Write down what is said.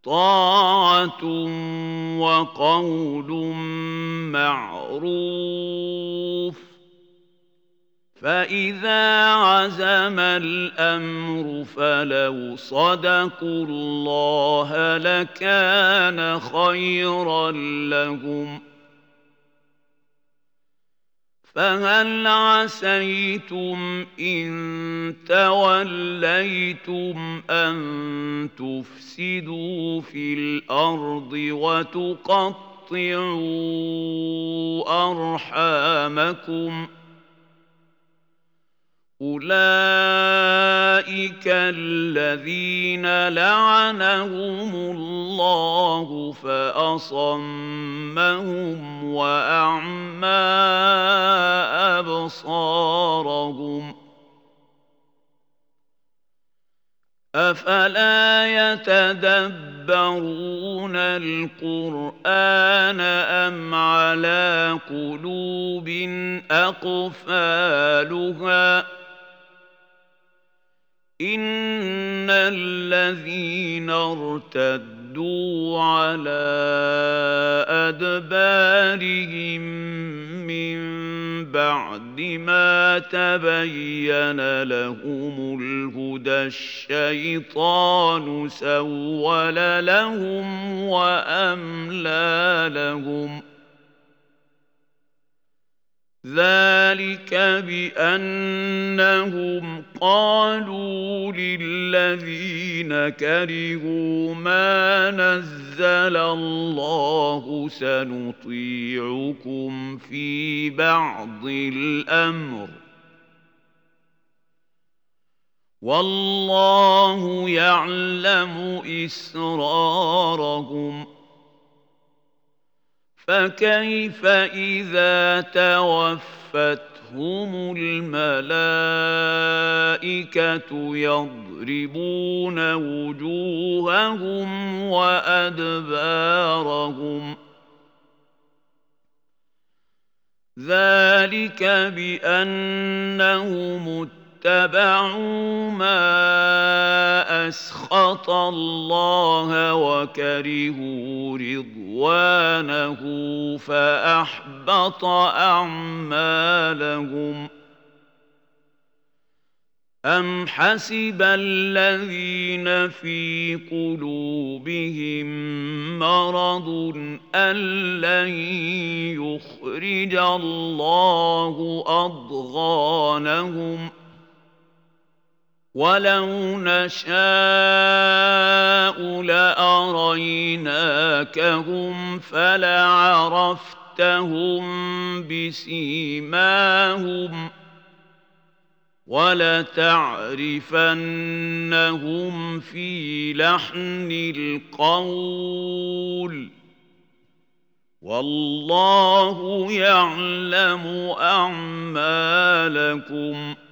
طاعة وقول معروف. فإذا عزم الأمر فلو صدقوا الله لكان خيرا لهم. فهل عسيتم إن توليتم أن تفسدوا في الأرض وتقطعوا أرحامكم؟ أولئك الذين لعنهم الله فأصمهم وأعمى أبصارهم. أفلا يتدبرون القرآن أم على قلوب أقفالها؟ إن الذين ارتدوا على أدبارهم من بعد ما تبين لهم الهدى الشيطان سول لهم وأملى لهم. ذلك بأنهم قالوا للذين كرهوا ما نزل الله سنطيعكم في بعض الأمر والله يعلم إسرارهم. فكيف إذا توفتهم الملائكة يضربون وجوههم وأدبارهم؟ ذلك بأنهم اتبعوا ما أسخط الله وكرهوا رضوانه فأحبط أعمالهم. أم حسب الذين في قلوبهم مرض أن لن يخرج الله أضغانهم؟ ولو نشاء لأريناكهم فلعرفتهم بسيماهم ولتعرفنهم في لحن القول والله يعلم أعمالكم.